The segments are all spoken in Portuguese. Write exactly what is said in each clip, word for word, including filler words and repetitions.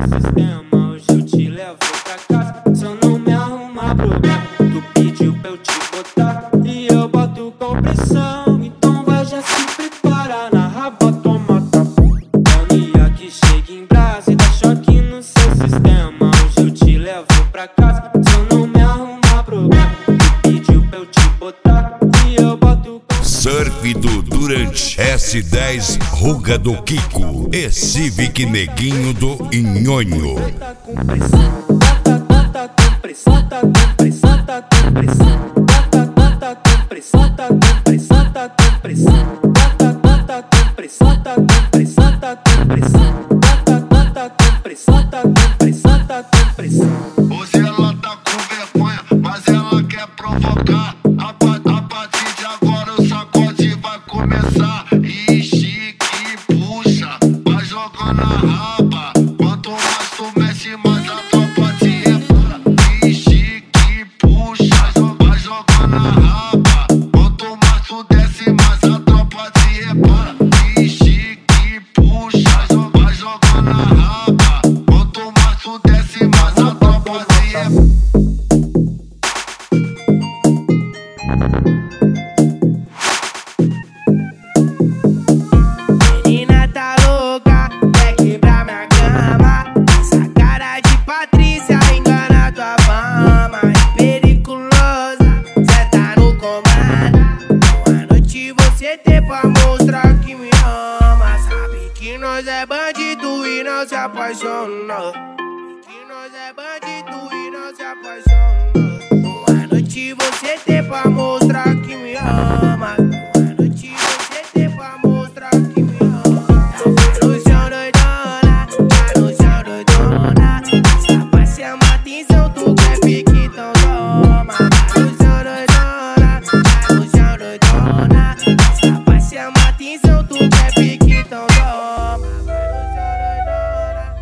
seu sistema, hoje eu te levo pra casa. Se eu não me arrumar problema, tu pediu pra eu te botar e eu boto com pressão. Então vai, já se prepara, na raba toma tapa. Mania que chega em brasa e dá choque no seu sistema, hoje eu te levo pra casa. Se eu não me arrumar problema, tu pediu pra eu te botar e eu boto com Surf do Durante, S dez Ruga do Kiko e Civic Neguinho do Nhonho. tá com pressão, tá, tá, tá com pressão, tá com pressão, tá com pressão, tá, tá, tá com pressão, tá com pressão, tá com pressão, tá, tá, tá com pressão, tá com pressão, tá com pressão, tá, tá, tá com pressão, tá com pressão, tá com pressão. Hoje ela tá com vergonha, mas ela quer provocar. A, pa a partir de agora o sacode vai começar. Ixi, que puxa, vai jogando a raba. Quanto mais tu mexe, mais a tropa te repara. Ixi, que puxa, vai jogando a raba. Quanto mais tu desce, mais a tropa te repara. Ixi, que puxa, vai jogando a raba. Quanto mais tu desce, mais a tropa te repara. Menina tá louca, quer quebrar minha cama. Essa cara de Patrícia engana tua fama. É periculosa, cê tá no comando. Boa noite você tem pra mostrar que me ama. Sabe que nós é bandido e não se apaixona. Que nós é bandido e não se apaixona. Boa noite você tem pra mostrar que me ama. Boa noite você tem pra mostrar que me ama. Tá no chão doidona, tá no chão doidona. Essa pra chamar atenção, tu quer pique, então toma. Tá no chão doidona, tá no chão doidona. Essa pra chamar atenção, tu quer pique, então toma. Tá no chão doidona.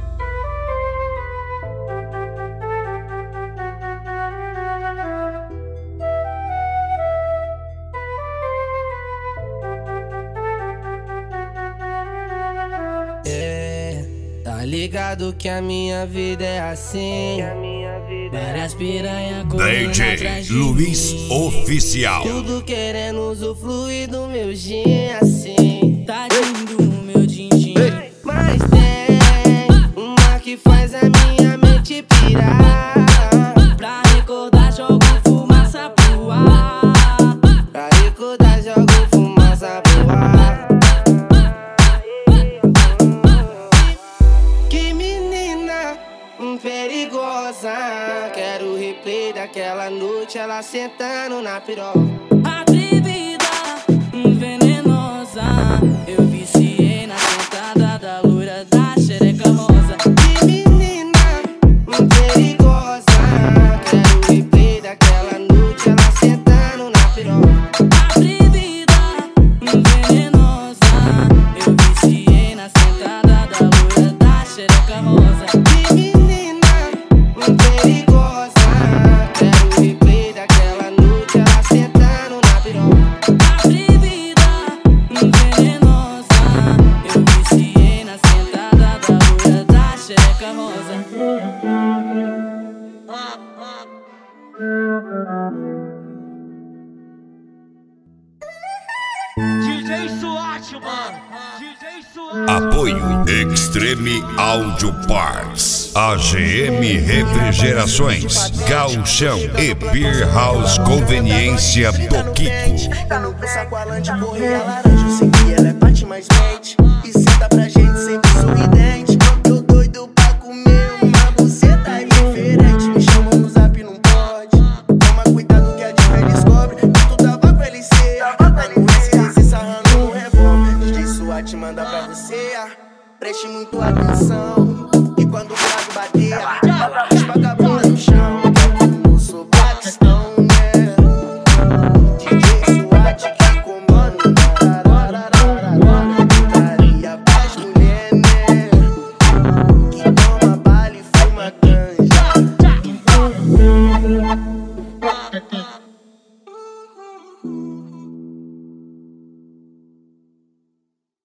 É, tá ligado que a minha vida é assim. Várias piranha correndo D J atrás de Luiz mim. Oficial. Tudo querendo usufruir do meu gin assim. Tadinho do meu din-din. Mas tem uma que faz a minha mente pirar. Pra recordar, jogo fumaça pro ar. Pra recordar, jogo fumaça pro ar. Que menina perigosa. Quero o replay daquela noite, ela sentando na piroca. Atrevida, venenosa. Eu viciei na sentada da loira da xereca rosa. Que menina perigosa. Quero o replay daquela noite, ela sentando na piroca. Atrevida, venenosa. Eu viciei na sentada da loira da xereca rosa. Que menina perigosa. Quero o replay daquela noite, ela sentando na piroca. Atrevida, venenosa. Eu viciei na sentada da loira da xereca rosa. D J SWAT, mano. D J SWAT. Apoio Extreme Audio Parts, A G M Refrigerações, Gauchão e Beer House Conveniência do Kiko. Tá no sacoalante, correia laranja. Sei que ela é parte mais mente. E senta pra gente sempre sorridente. Tô doido pra comer uma buceta diferente. Me chamam no zap, não pode. Toma cuidado que a diva descobre que tu tava com L C. Tá no S D C sarrando no revólver. D J SWAT manda pra você. Preste muito atenção. E quando o prazo bater,